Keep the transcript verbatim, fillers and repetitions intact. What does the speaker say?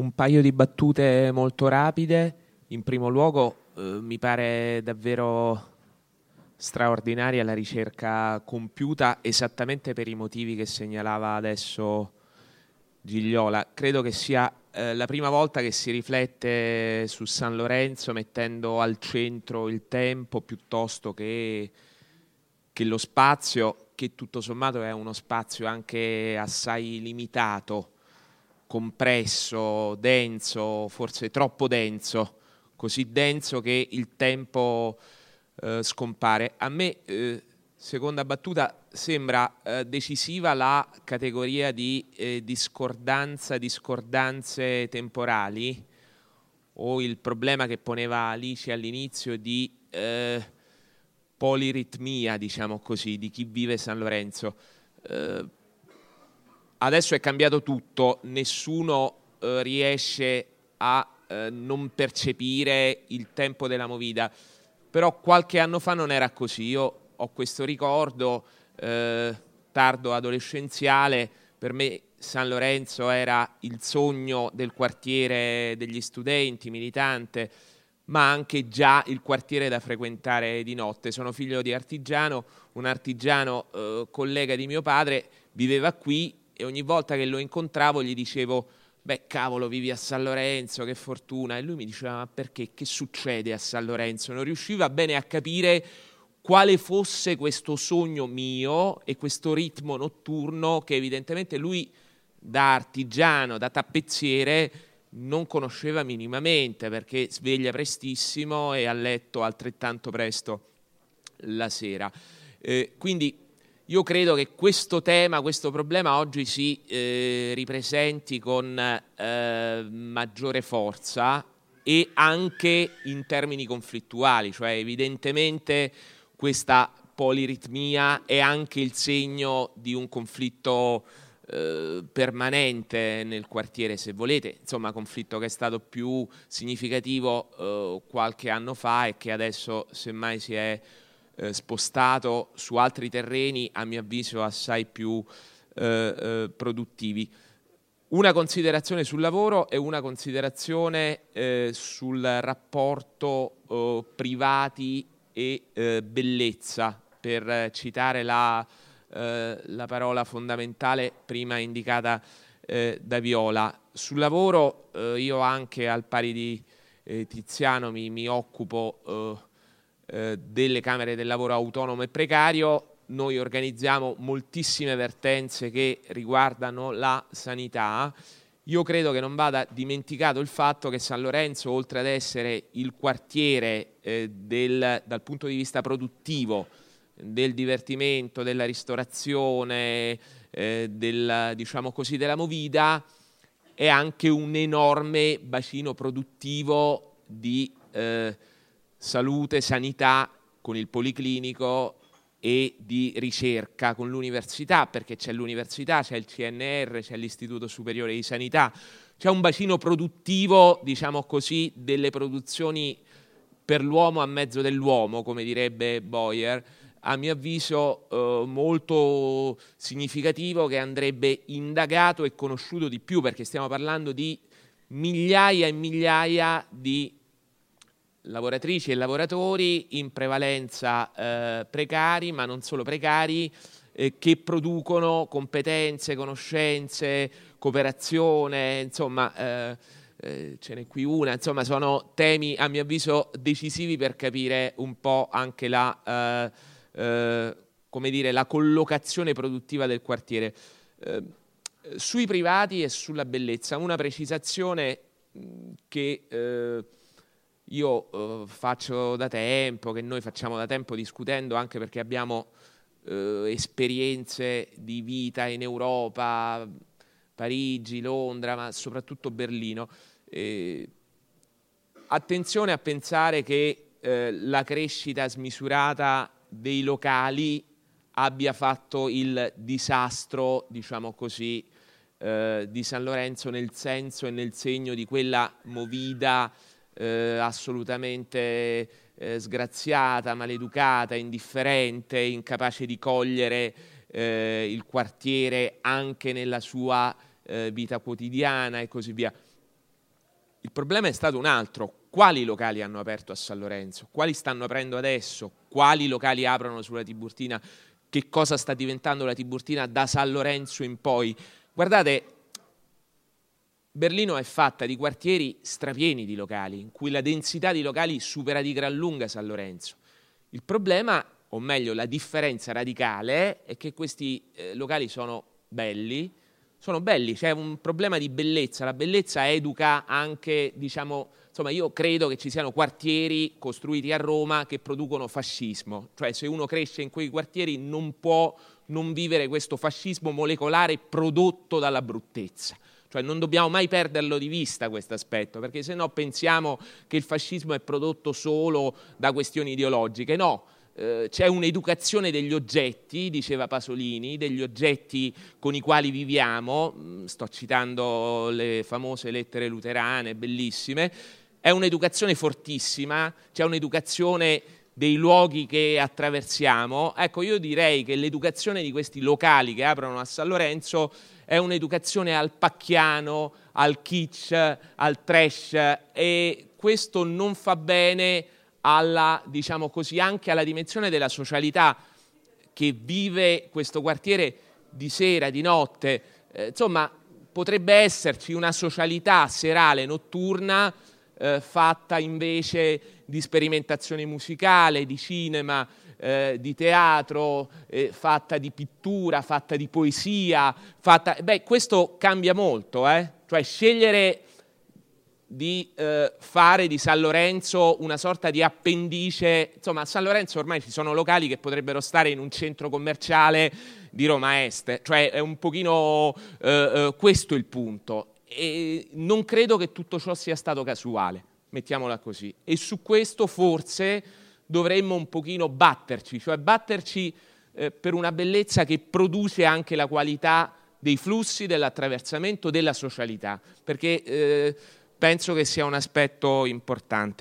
Un paio di battute molto rapide. In primo luogo, eh, mi pare davvero straordinaria la ricerca compiuta esattamente per i motivi che segnalava adesso Gigliola. Credo che sia eh, la prima volta che si riflette su San Lorenzo mettendo al centro il tempo piuttosto che, che lo spazio, che tutto sommato è uno spazio anche assai limitato, compresso, denso, forse troppo denso, così denso che il tempo eh, scompare. A me, eh, seconda battuta, sembra eh, decisiva la categoria di eh, discordanza, discordanze temporali, o il problema che poneva Alice all'inizio di eh, poliritmia, diciamo così, di chi vive San Lorenzo. Eh, Adesso è cambiato tutto, nessuno eh, riesce a eh, non percepire il tempo della movida, però qualche anno fa non era così. Io ho questo ricordo eh, tardo adolescenziale, per me San Lorenzo era il sogno del quartiere degli studenti, militante, ma anche già il quartiere da frequentare di notte. Sono figlio di artigiano, un artigiano eh, collega di mio padre viveva qui, e ogni volta che lo incontravo gli dicevo: beh, cavolo, vivi a San Lorenzo, che fortuna. E lui mi diceva: ma perché? Che succede a San Lorenzo? Non riusciva bene a capire quale fosse questo sogno mio e questo ritmo notturno che evidentemente lui, da artigiano, da tappezziere, non conosceva minimamente, perché sveglia prestissimo e a letto altrettanto presto la sera. Eh, quindi io credo che questo tema, questo problema oggi si eh, ripresenti con eh, maggiore forza e anche in termini conflittuali, cioè evidentemente questa poliritmia è anche il segno di un conflitto eh, permanente nel quartiere, se volete, insomma conflitto che è stato più significativo eh, qualche anno fa e che adesso semmai si è Eh, spostato su altri terreni, a mio avviso assai più eh, eh, produttivi. Una considerazione sul lavoro e una considerazione eh, sul rapporto eh, privati e eh, bellezza, per citare la, eh, la parola fondamentale prima indicata eh, da Viola. Sul lavoro eh, io anche, al pari di eh, Tiziano, mi, mi occupo eh, Eh, delle camere del lavoro autonomo e precario. Noi organizziamo moltissime vertenze che riguardano la sanità. Io credo che non vada dimenticato il fatto che San Lorenzo, oltre ad essere il quartiere eh, del, dal punto di vista produttivo, del divertimento, della ristorazione, eh, del, diciamo così, della movida, è anche un enorme bacino produttivo di eh, salute, sanità, con il policlinico, e di ricerca con l'università, perché c'è l'università, c'è il C N R, c'è l'Istituto Superiore di Sanità, c'è un bacino produttivo, diciamo così, delle produzioni per l'uomo a mezzo dell'uomo, come direbbe Boyer, a mio avviso eh, molto significativo, che andrebbe indagato e conosciuto di più, perché stiamo parlando di migliaia e migliaia di lavoratrici e lavoratori, in prevalenza eh, precari, ma non solo precari, eh, che producono competenze, conoscenze, cooperazione, insomma eh, eh, ce n'è qui una, insomma sono temi a mio avviso decisivi per capire un po' anche la, eh, eh, come dire, la collocazione produttiva del quartiere. Eh, sui privati e sulla bellezza, una precisazione mh, che eh, io eh, faccio da tempo, che noi facciamo da tempo discutendo, anche perché abbiamo eh, esperienze di vita in Europa, Parigi, Londra, ma soprattutto Berlino. Eh, attenzione a pensare che eh, la crescita smisurata dei locali abbia fatto il disastro, diciamo così, eh, di San Lorenzo, nel senso e nel segno di quella movida Eh, assolutamente eh, sgraziata, maleducata, indifferente, incapace di cogliere eh, il quartiere anche nella sua eh, vita quotidiana e così via. il problema è stato un altro. Quali locali hanno aperto a San Lorenzo? Quali stanno aprendo adesso? Quali locali aprono sulla Tiburtina? Che cosa sta diventando la Tiburtina da San Lorenzo in poi? Guardate, Berlino è fatta di quartieri strapieni di locali, in cui la densità di locali supera di gran lunga San Lorenzo. Il problema, o meglio la differenza radicale, è che questi eh, locali sono belli, sono belli, c'è un problema di bellezza, la bellezza educa anche, diciamo, insomma io credo che ci siano quartieri costruiti a Roma che producono fascismo, cioè se uno cresce in quei quartieri non può non vivere questo fascismo molecolare prodotto dalla bruttezza. Cioè non dobbiamo mai perderlo di vista questo aspetto, perché se no pensiamo che il fascismo è prodotto solo da questioni ideologiche. No, eh, c'è un'educazione degli oggetti, diceva Pasolini, degli oggetti con i quali viviamo, sto citando le famose lettere luterane, bellissime, è un'educazione fortissima, c'è un'educazione dei luoghi che attraversiamo. Ecco, io direi che l'educazione di questi locali che aprono a San Lorenzo è un'educazione al pacchiano, al kitsch, al trash, e questo non fa bene alla, diciamo così, anche alla dimensione della socialità che vive questo quartiere di sera, di notte. Eh, insomma, potrebbe esserci una socialità serale, notturna, eh, fatta invece di sperimentazione musicale, di cinema, Eh, di teatro, eh, fatta di pittura, fatta di poesia, fatta... Beh, questo cambia molto, eh? Cioè scegliere di eh, fare di San Lorenzo una sorta di appendice, insomma a San Lorenzo ormai ci sono locali che potrebbero stare in un centro commerciale di Roma Est, cioè è un pochino eh, eh, questo il punto, e non credo che tutto ciò sia stato casuale, mettiamola così, e su questo forse dovremmo un pochino batterci, cioè batterci eh, per una bellezza che produce anche la qualità dei flussi, dell'attraversamento, della socialità, perché eh, penso che sia un aspetto importante.